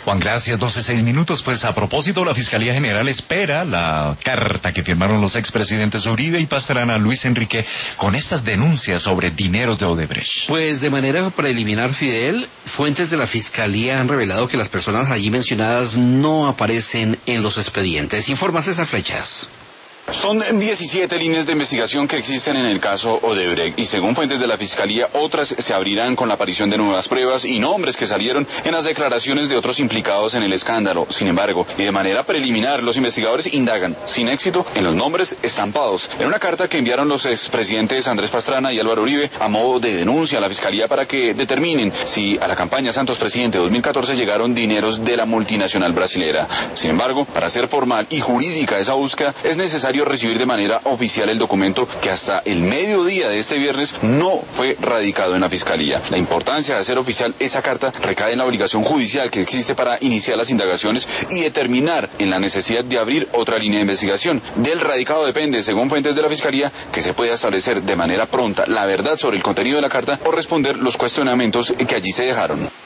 Juan, gracias. 12:06. Pues a propósito, la Fiscalía General espera la carta que firmaron los expresidentes Uribe y Pastrana, Luis Enrique, con estas denuncias sobre dineros de Odebrecht. Pues de manera preliminar, Fidel, fuentes de la Fiscalía han revelado que las personas allí mencionadas no aparecen en los expedientes. Informa César Flechas. Son 17 líneas de investigación que existen en el caso Odebrecht y según fuentes de la Fiscalía, otras se abrirán con la aparición de nuevas pruebas y nombres que salieron en las declaraciones de otros implicados en el escándalo. Sin embargo, y de manera preliminar, los investigadores indagan, sin éxito, en los nombres estampados en una carta que enviaron los expresidentes Andrés Pastrana y Álvaro Uribe a modo de denuncia a la Fiscalía para que determinen si a la campaña Santos Presidente 2014 llegaron dineros de la multinacional brasilera. Sin embargo, para ser formal y jurídica esa búsqueda, es necesario recibir de manera oficial el documento que hasta el mediodía de este viernes no fue radicado en la Fiscalía. La importancia de hacer oficial esa carta recae en la obligación judicial que existe para iniciar las indagaciones y determinar en la necesidad de abrir otra línea de investigación. Del radicado depende, según fuentes de la Fiscalía, que se pueda establecer de manera pronta la verdad sobre el contenido de la carta o responder los cuestionamientos que allí se dejaron.